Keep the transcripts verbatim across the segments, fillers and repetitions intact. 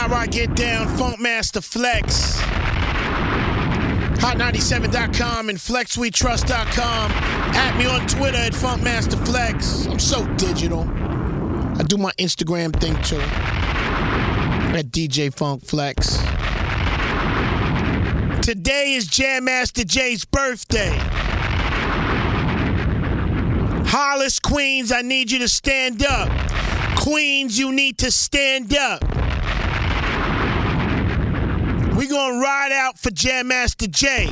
How I get down, Funkmaster Flex. hot ninety-seven dot com and flex we trust dot com. At me on Twitter at Funkmaster Flex. I'm so digital. I do my Instagram thing too. At D J Funk Flex. Today is Jam Master Jay's birthday. Hollis, Queens, I need you to stand up. Queens, you need to stand up. We gonna ride out for Jam Master Jay.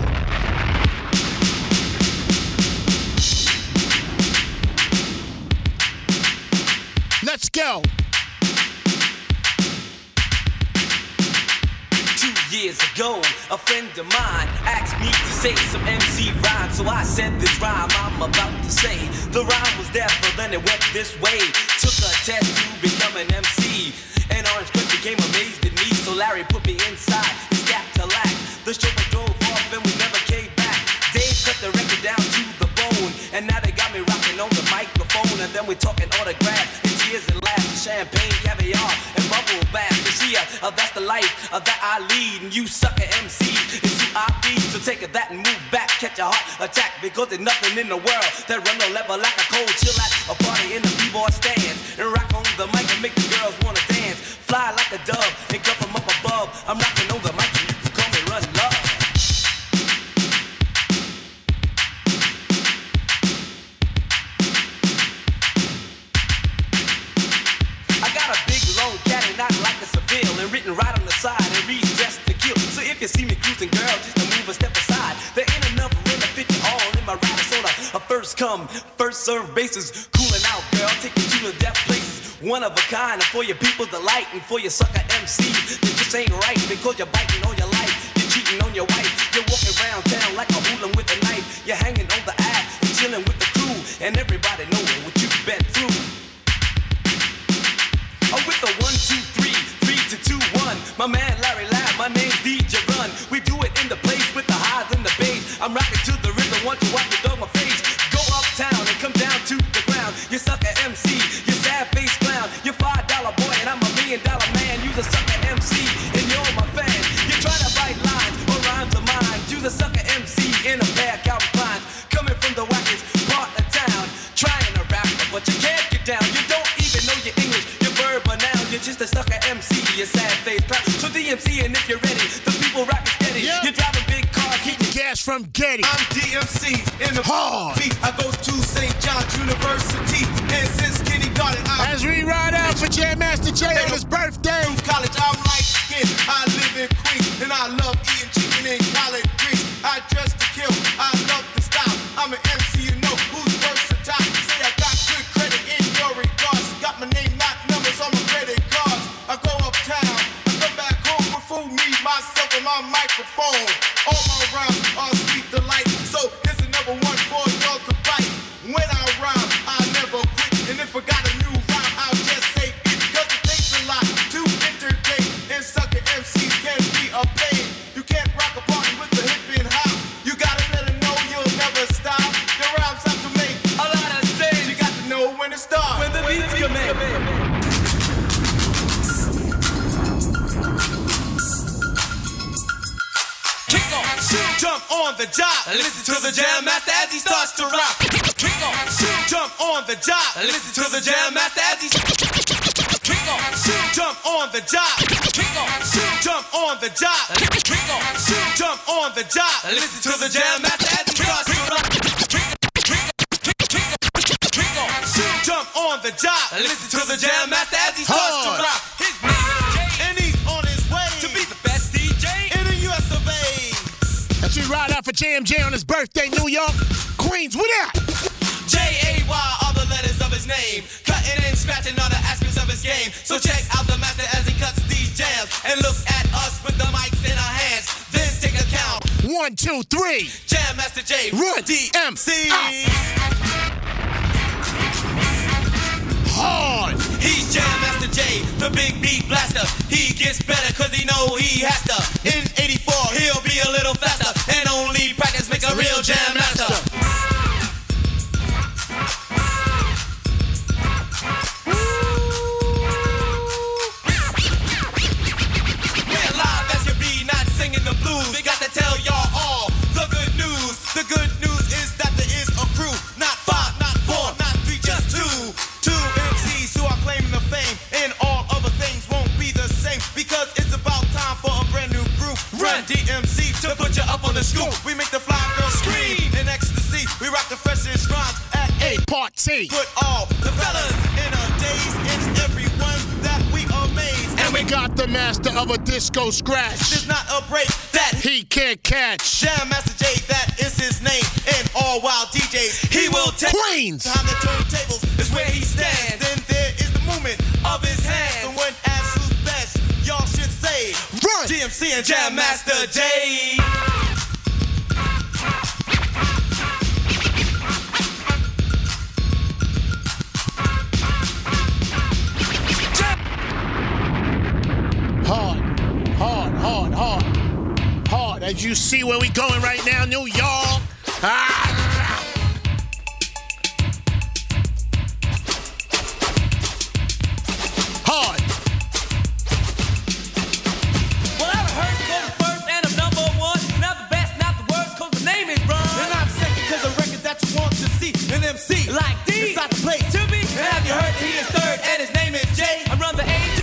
Let's go. Two years ago, a friend of mine asked me to say some M C rhyme, so I said this rhyme I'm about to say. The rhyme was there, but then it went this way. Took a test to become an M C, and Orange Cliff became amazed at me, so Larry put me inside his Cadillac. The chauffeur drove off and we never came back. Dave cut the record down to the bone, and now they got me rocking on the microphone, and then we talking autographs and tears and laughs, champagne, caviar, and bubble bath. You see, uh, that's the life uh, that I lead, and you sucker M Cs is who I feed. So take that and move back, catch a heart attack, because there's nothing in the world that run the level like a cold chill at a party in the b-boy stand, and rock on the mic and make the girls wanna dance, fly like a dove and come from up above. I'm rocking on the mic and you can call me Run Love. I got a big long caddy, not like a Seville, and written right on the side and reads Dressed to Kill. So if you see me cruising, girl, just to move a step aside. There ain't enough room to fit you all in my ride. So a first come, first serve basis, cooling out, girl, take you to the death places. One of a kind, and for your people's delight, and for your sucker M Cs, that just ain't right, because you're biting on your life, you're cheating on your wife, you're walking around town like a hooligan with a knife, you're hanging on the ass and chilling with the crew, and everybody knowing what you've been through. Oh, with the one, two, three, three to two, one. My man Larry Lab, my name's D J Run. We do it in the place with the highs and the bass. I'm rocking to the rhythm, want you watch me dog my face. Go uptown and come down to the ground. You sucker M C, you sad face clown. You're five dollar boy and I'm a million dollar man. You the sucker M C and you're my fan. You try to write lines or rhymes of mine. You the sucker M C in a pair of Calvin Kleins. Coming from the wackest part of town, trying to rap, but you can't get down. You don't even know your English. You're just a sucker M C, you sad face clown. So D M C, and if you're ready, the people rockin' steady. Yep. You're driving big car, keep the gas from Getty. I'm D M C in the hard. I go to Saint John's University, and since kindergarten I as we ride out for Jam Master Jay on his birthday. Through college, I'm light skinned. I live in Queens, and I love eating chicken in collard greens. I dress to kill, I love the style. I'm an M C, you know who's versatile. Say I got good credit in your regards. Got my name, not numbers on my credit cards. I go uptown, I come back home with food, me, myself, and my microphone. All my rhymes are sweet delight. So here's another one for y'all to bite. When I rhyme, I never quit. And if I got a new rhyme, I'll just say it. Because it takes a lot to entertain. And sucker M Cs can be a pain. You can't rock a party with the hip and hop. You gotta let them know you'll never stop. Your rhymes have to make a lot of sense. You got to know when to start. When the beats come in. Jump on the job, listen to the Jam Master as he starts to rock. Kick on, jump on the job, listen to the Jam Master as he kick on, jump on the job, kick on, jump on the job, kick on, jump on the job, listen to the Jam Master as he starts to rock. Kick on, jump on the job, listen to the Jam Master as he starts to rock. His name, and he's on his way to be the best D J in the U S of A. As we ride out for J M J on his birthday, New York, Queens, what up? J A Y are the letters of his name, cutting and scratching all the aspects of his game. So check out the master as he cuts these jams, and look at us with the mics in our hands. Then take a count. One, two, three. Jam Master J, Run D M C. Hard. He's Jam Master J, the big beat blaster. He gets better cause he know he has to. In eighty-four, he'll be a little faster, and only practice makes a real Jam Master. G. Put all the fellas in a daze. It's everyone that we amaze. And we got the master of a disco scratch. There's not a break that he can't catch. Jam Master Jay, that is his name. And all wild D Js, he will take Queens. Behind the turntables is where he stands. Then there is the movement of his hands. And when asked who's best, y'all should say Run. D M C and Jam Master Jay. Hard, hard, hard, hard, hard. As you see where we going right now, New York. Ah. Hard. Well, I rehearsed for the first and I'm number one. Not the best, not the worst, cause the name is Ron. And I'm second cause the record that you want to see. An M C Like D. inside the place. To me. And have you heard that he is third and his name is Jay? I run the age.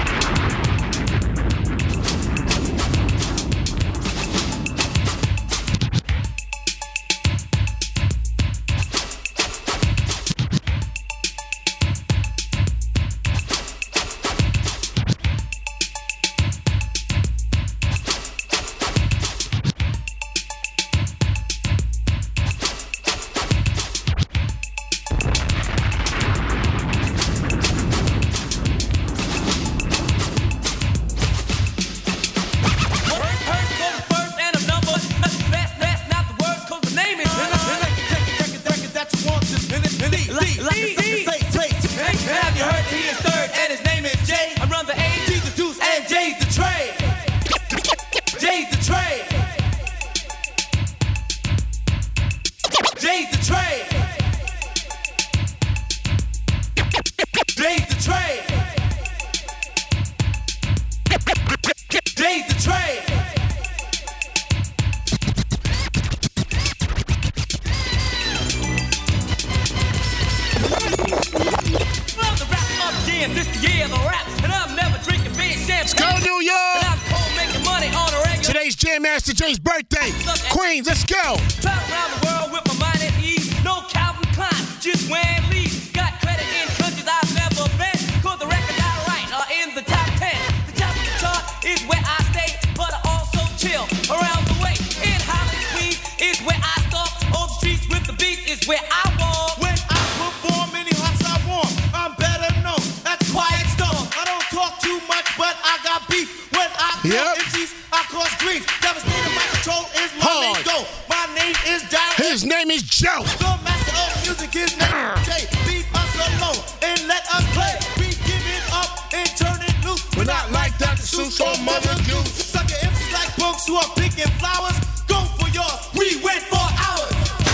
Master Jay's birthday. Queens, let's go. Travel around the world with my mind at ease. No Calvin Klein, just wearing leaves. Got credit in countries I've never been. Cause the records I write are in the top ten. The top of the chart is where I stay, but I also chill around the way. In Holland, Queens is where I start. On the streets with the beats is where I walk. When I perform, many hearts I warm. I'm better known. That's quiet storm. I don't talk too much, but I got beef. When I call Yep. M Cs, I cause grief. Devastating my control is my Hard. main goal. My name is Darren. His name is Joe. The master of music, his name is Jay. Leave us alone and let us play. We give it up and turn it loose. We're not like Doctor Seuss or Mother Goose. Sucker M Cs like books who are picking flowers. Go for yours. We went for ours.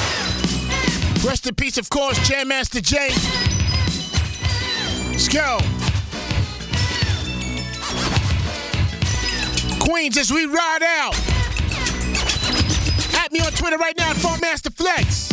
Rest in peace, of course, Jam Master Jay. Let's go. Queens, as we ride out. At me on Twitter right now at Funk Master Flex.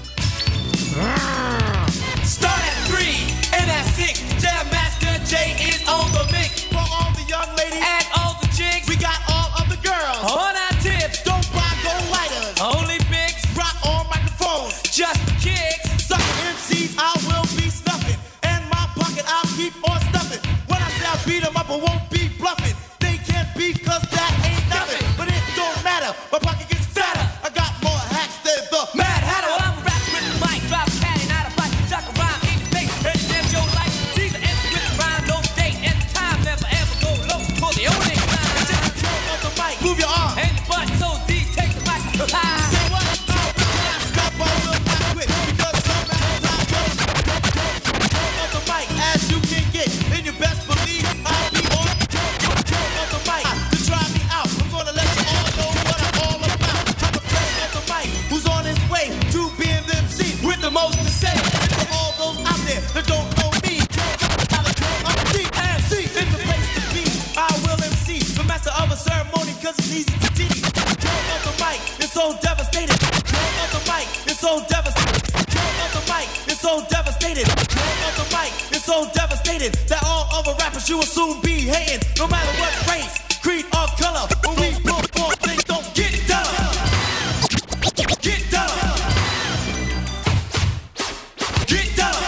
Start at three and at six. Jam Master Jay is on the mix. For all the young ladies And all the chicks. we got all of the girls. On our tips. Don't buy gold lighters. Only bigs. Rock on microphones. Just kicks. Sucker M Cs I will be snuffing. And my pocket I'll keep on stuffing. When I say I beat them up, I won't be bluffing. They can't beat cause that ain't nothing. But it don't matter. My pocket gets fatter. I got more hacks than the Mad Hatter. Well, I'm a rap with the mic. Drop a cat and out of fight. Chuck a rhyme in the face. And them your life. These are empty with the rhyme. No date. And the time never ever go low. For the only time. control of the mic. Move your arm. And your butt so deep. Take the mic. High. Say what? Stop all will not quit. Because some matters I will. Control of the mic as you can get. And you best believe I'll be on control of the mic. To try me out, I'm gonna let you all know what I'm all about. I'm a friend of the mic who's on his way to being the M C with the most to say. And for all those out there that don't know me, I'm the M C in the place to be. I will M C, the master of a ceremony, cause it's easy to teach. Control of the mic is so devastated. Control of the mic is so devastated. Control of the mic is so devastated. Control of the mic is so devastated that all other rappers you will soon be hating. No matter what race, creed, or color, when we perform, things don't get done. Get done. Get done.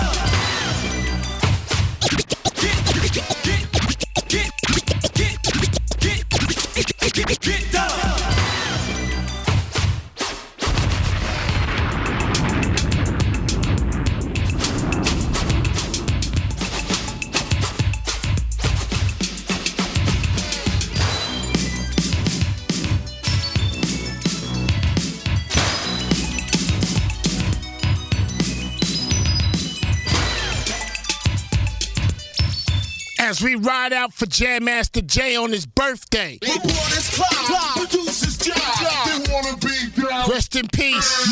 As we ride out for Jam Master Jay on his birthday. Reporters Clyde, producers Jive. They wanna be down. Rest in peace.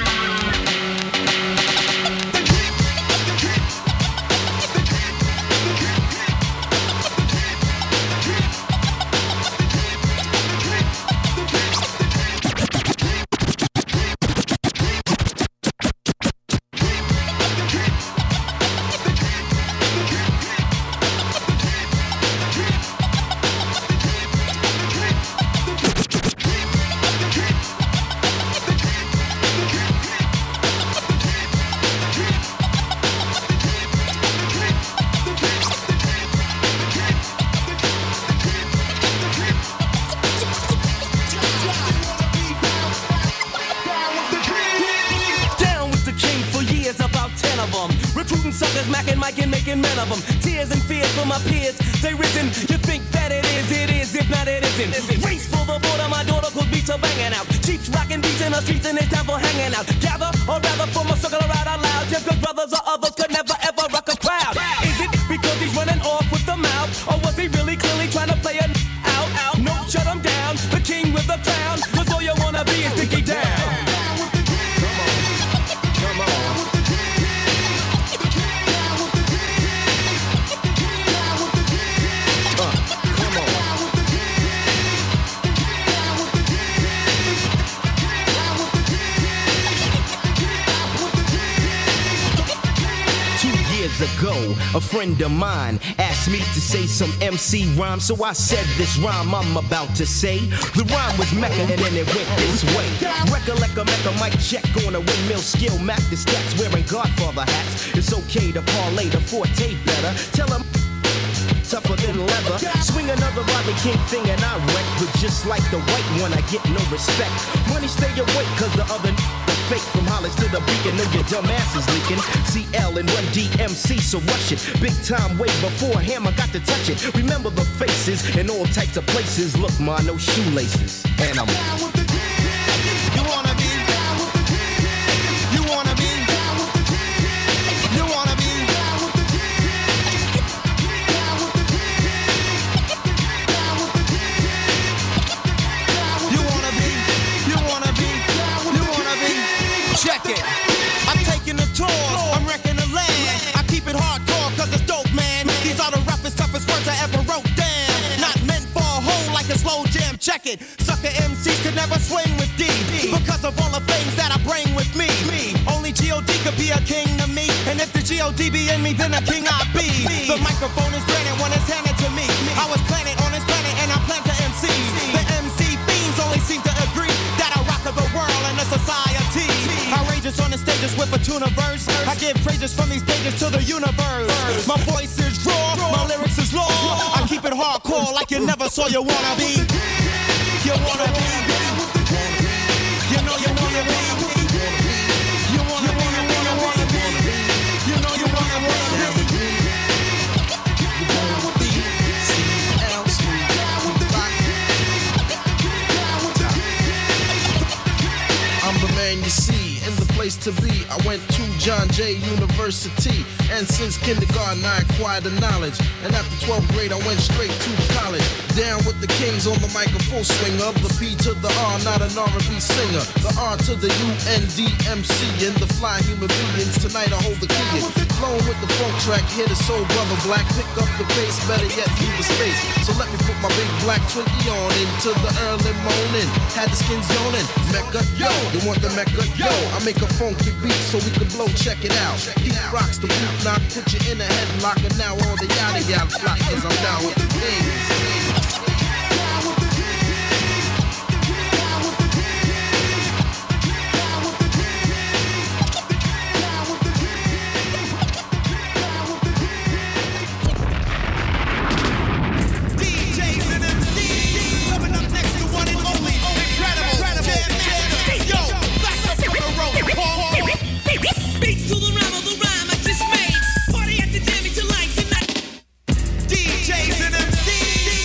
Suckers, Mac and Mike and making men of them. Tears and fears for my peers, they risen. You think that it is, it is, if not it isn't. Race for the border, my daughter could beats are banging out. Cheeks rocking beats in the streets and it's time for hanging out. Gather, or rather form a circle around out loud. Just cause brothers or others could never ever rock a crowd. Is it because he's running off with the mouth? Or was he really clearly trying to play a out, out? No, shut him down, the king with the crown. Cause all you wanna be is Dickie down. Ago, a friend of mine asked me to say some M C rhyme, so I said this rhyme I'm about to say. The rhyme was Mecca and then it went this way. Recollect a Mecca mic check on a windmill skill. Mac the stats wearing Godfather hats. It's okay to parlay the forte better. Tell him tougher than leather. Swing another Rodney King thing and I wreck. But just like the white one, I get no respect. Money stay awake cause the other fake from Hollis to the beacon. Know your dumb ass is leaking. C L and Run D M C, so rush it. Big time way before him, I got to touch it. Remember the faces in all types of places. Look, ma, no shoelaces. And I'm down with the king. You wanna be down with the king. You wanna be down with the king. You wanna be down with the king. Down with the king. Down with the king. You wanna be, you wanna be, you wanna be. Check it. I'm taking a tour. I'm wrecking the land. I keep it hardcore cause it's dope, man. These are the roughest, toughest words I ever wrote down. Not meant for a hole like a slow jam. Check it. Sucker M Cs could never swing with D because of all the things that I bring with me. Only G O D could be a king to me. And if the G O D be in me, then a king I be. The microphone is granted when it's handed to me. I was planted on this planet and I plan to M C. The M C fiends only seem to agree that I rock the world and the society. Outrageous on the stages with a tuna verse. I give praises from these pages to the universe. My voice is raw, my lyrics is law. I keep it hardcore like you never saw you wanna be. You wanna be. You know you wanna be. You wanna be, you wanna wanna be. You know you wanna wanna be. You wanna be. C L I'm the man you see in the place to be. I went to John Jay University, and since kindergarten I acquired the knowledge. And after twelfth grade I went straight to college. Down with the kings on the mic, a full swing of the P to the R, not an R and B singer. The R to the U N D M C and the fly human beings. Tonight I hold the key in. Flowing with the funk track, hit a soul brother black. Pick up the pace, better yet leave the space. So let me put my big black Twinkie on into the early morning. Had the skins yawning. Mecca, yo, you want the Mecca, yo? I make a funky beat so we can blow, check it out. He rocks the boot knock, put you in a headlock, and now all the yada yada flock is I'm down with the kings. D Js and M Cs.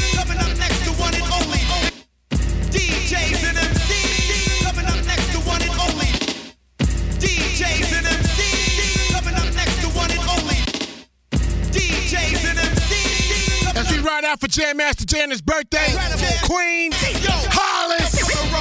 right out for Jam Master Jay on his birthday. Queens, Hollis.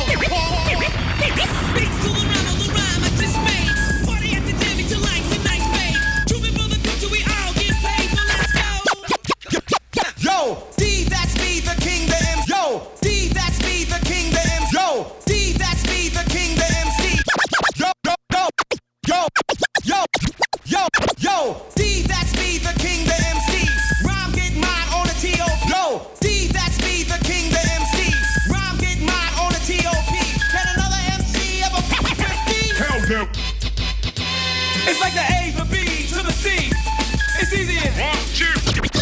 Yo, D, that's me, the king, the M. Yo, D, that's me, the king, the M. Yo, D, that's me, the king, the M C. Yo, yo, yo, yo, yo, yo, yo, D, that's me, the king, the M C. Rhyme get mine on a T O P. Yo, D, that's me, the king, the M C. Rhyme get mine on a T O P. Can another M C ever fifty? Hell no. It's like the A, the B, to the C. It's easy as One, two.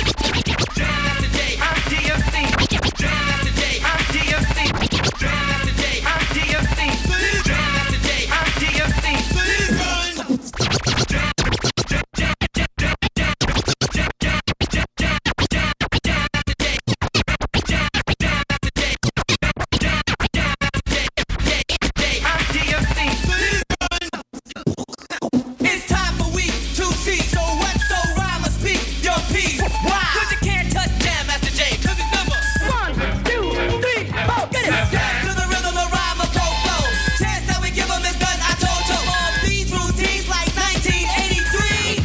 It's time for week two C. So what? So rhyme or speak your piece. Why? Cause you can't touch Jam Master Jay. Cause it's number one, two, three, four. Get it. Dance to the rhythm of rhyme or pro flow. Chance that we give them is done. I told you. All these routines like nineteen eighty-three.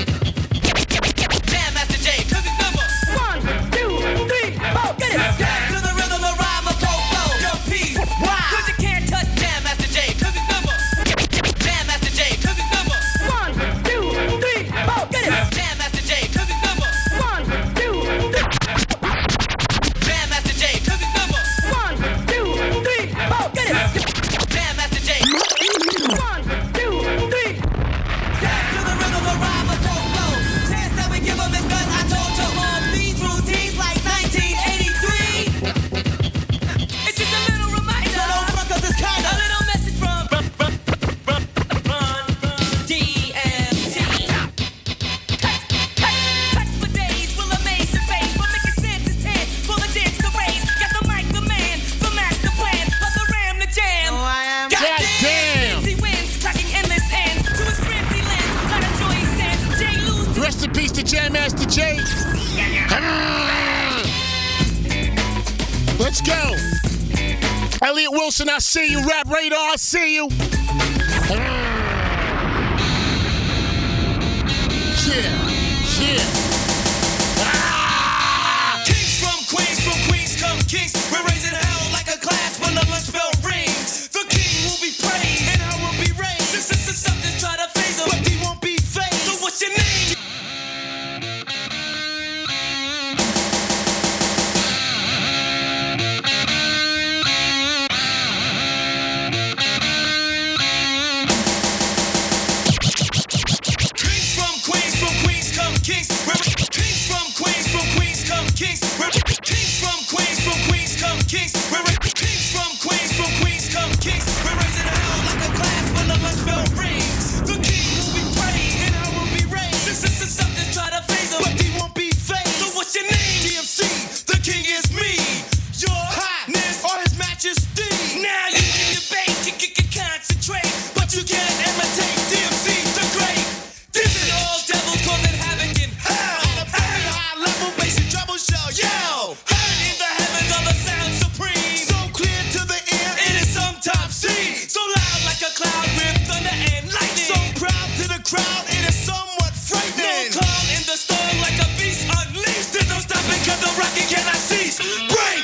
Jam Master Jay. Cause it's number one, two, three, four. Get it. Dance to the rhythm of rhyme or pro flow. Your piece. Why? Cause you can't touch Jam Master Jay. Cause it's number Jam Master Jay. Cause it's number one, two, three, four. Get it. Jam Master Jay. Cause it's number one, two, three. Jam Master Jay. Cause it's number one, two, three, four. Get it. Jam Master Jay. One, two, three. Dance to the rhythm of rhyme or pro flow. Chance that we give them is done. I told you. All these routines like nineteen eighty-three. It's just a little reminder. So don't front 'cause it's kinda. A little message from D M T. Touch, touch, touch for days will amaze your face. But making sense is ten for the dance to raise. Got the mic, the man, the master plan. But the ram, the jam. Oh, I am. Goddamn. He wins, tracking endless ends. To his frenzy lens, not a joy he sends. Jay lose to Rest in peace to Jam Master Jay. Let's go. Elliot Wilson, I see you. Rap Radar, I see you. Yeah, yeah. Ah! Kings from Queens, from Queens come kings. We're raising hell like a class when the lunch bell rings. The king will be praised and I will be raised. Since this is something try to phase him, but he won't be phased. So what's your name? Kings from Queens, from Queens come kings. We're kings from Queens, from Queens come kings. We're kings from Queens, from Queens come kings. We're kings from Queens, from Queens come kings. We're raising hell like a class when the lunch bell rings. The king will be praised and I will be raised. Since this is something try to phase him, but he won't be phased. So what's your name? D M C, the king is me. Your highness or his majesty. now you can debate, you can, can concentrate. But you can't imitate D M C the great. This is all devils causing havoc in hell. On a very high level, basic trouble shall yell. Heard in the heavens of the sound supreme. So clear to the ear, it is sometimes seen. So loud like a cloud with thunder and lightning. So proud to the crowd, it is somewhat frightening. No calm in the storm like a beast unleashed. There's no stopping 'cause the rocket cannot cease. Break!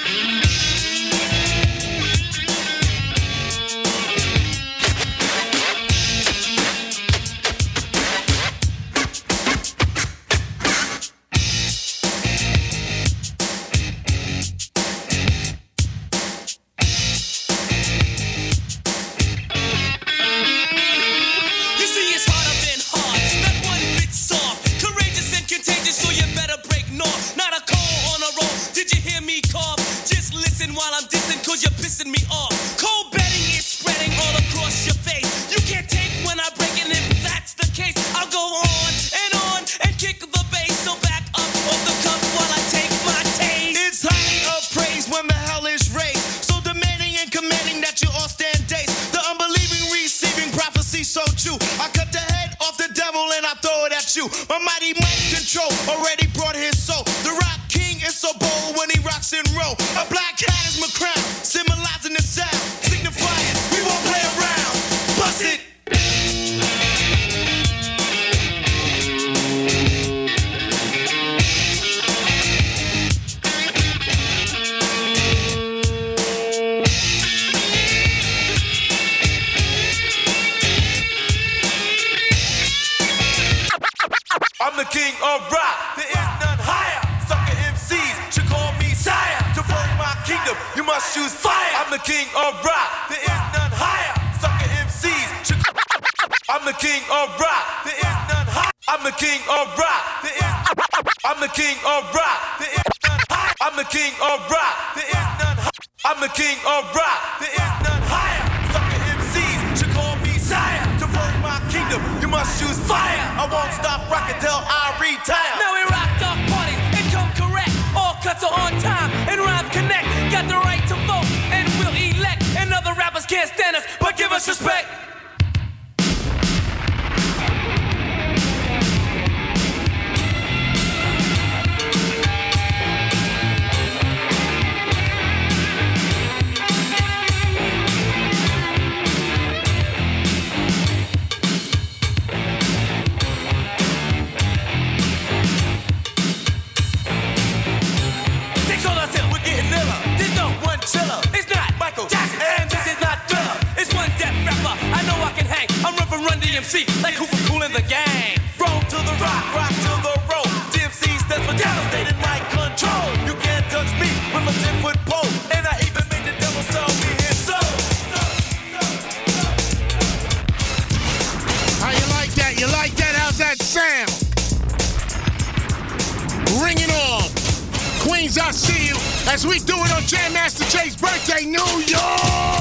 You see, it's harder than hard, not one bit soft. Courageous and contagious, so you better break north. Not a call on a roll. Did you hear me cough? Just listen while I'm dissing, cause you're pissing me off. Cold betting is spreading all across your face. You can't take when I break, and if that's the case, I'll go on and on and kick the bass. So back up off the cuff while I take my taste. It's highly appraised when the hell is raised. So demanding and commanding that you all stand days. The unbelieving receiving prophecy so true. I cut the head off the devil and I throw it at you. My mighty mic control already brought his soul. The rock king is so bold my shoes fire. I'm the king of rock, there is none higher. Sucker M Cs. I'm the king of rock, there is none higher. I'm the king of rock, there is. I'm the king of rock, there is none higher. I'm the king of rock, there is none higher. I'm the king of rock, there is none higher. Sucker M Cs should call me sire. To run my kingdom, you must choose fire. I won't stop rocking till I retire. Now we rock dark parties and come correct. All cuts are on time and rhymes connect. Got the right to vote and we'll elect. And other rappers can't stand us, but give us respect. Chiller. It's not Michael Jackson, and this is not Thriller. It's one death rapper. I know I can hang. I'm run from Run D M C, like Cooper Cool in the gang. Roll to the rock, rock to the roll. D M C stands for devastated mic control. You can't touch me with a ten-foot pole, and I even make the devil sell me his soul. How you like that? You like that? How's that sound? Ring it on. Queens, I see you as we do it on Jam Master Jay's birthday, New York.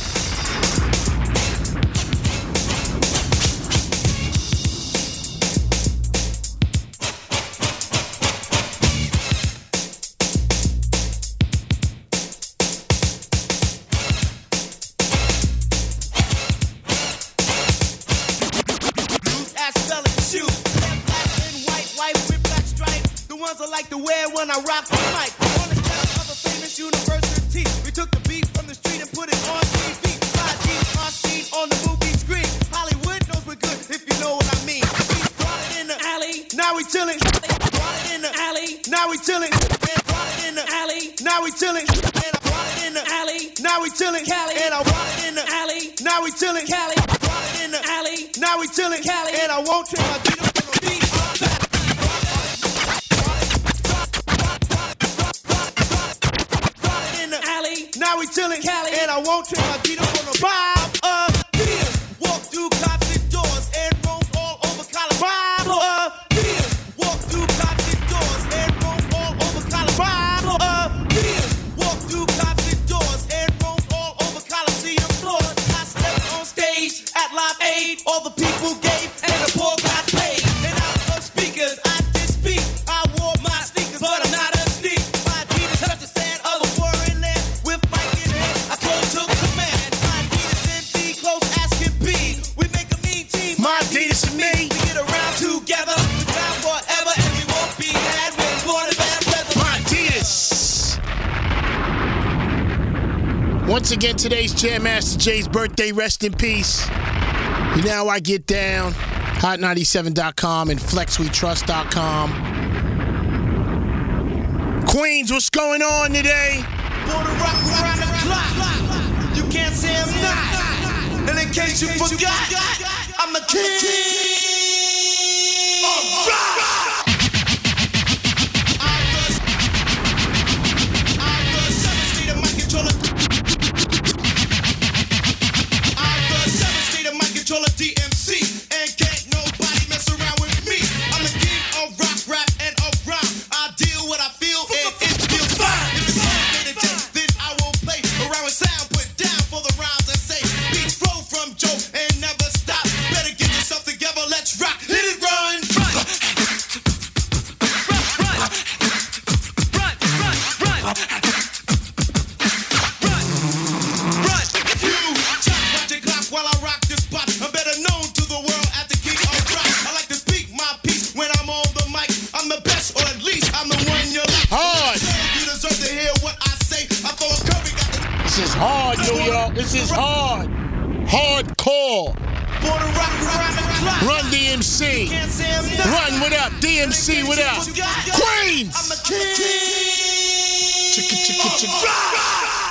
I like to wear when I rock the mic. On the top of a famous university, we took the beat from the street and put it on T V. five G on scene on the movie screen. Hollywood knows we're good if you know what I mean. We brought it in the alley, now we chillin'. Brought it in the alley, now we chillin'. And brought it in the alley, now we chillin'. And I brought it in the alley, now we chillin'. Cali, and I brought it in the alley, now we chillin'. Cali, brought it in the alley, now we chillin'. Cali, and I won't trip my beat up on the beat. Now we chillin', Cali, and I won't trip my beat up on the Bob of Peters. Walk through concert doors and roam all over college. Bob of Peters. Walk through concert doors and roam all over college. Bob of Peters. Walk through concert doors and roam all over Coliseum floors. I stepped on stage at Live Aid. All the people gave and the poor got paid. And out of speakers, I did speak. I wore my sneakers, but I'm not a sneak. My Adidas touched the sand of a foreign land. With Mike in hand, I close to command. My Adidas and D close as can be. We make a mean team. My Adidas and me. We get around together. We down forever and we won't be had. We're born in bad weather. My Adidas. Once again, today's Jam Master Jay's birthday. Rest in peace. You know how I get down. hot ninety-seven dot com and flex we trust dot com. Queens, what's going on today? Born to rock around the clock. You can't say I'm not. And in case you forgot, I'm the king of rock. I'm the seven-seater mic controller. I'm the seven-seater mic controller D M C. And can't nobody mess around with me. I'm the king of rock, rap, and of rhyme. I deal what I feel and it feels fine. If it's motivated, then I will play around with sound. Put down for the rhymes I say. Beats flow from Joe and never stop. Better get yourself together, let's rock. Hit it, run. Run. Run, run. Run, run, run. Run. Run. You chop, watch your clock while I rock this spot. I'm better known to the world as the king of rock. I like to speak my piece when I'm on the mic. I'm the best, or at least I'm the one you like. Hard. You deserve to hear what I say. I throw a curry, got the This is hard, New York. This is hard. Hardcore. born to rock around the clock. Run D M C. Can't say I'm not. Run, what up? D M C, what up? I'm Queens. the king. Chicka, chicka, chicka. Rock.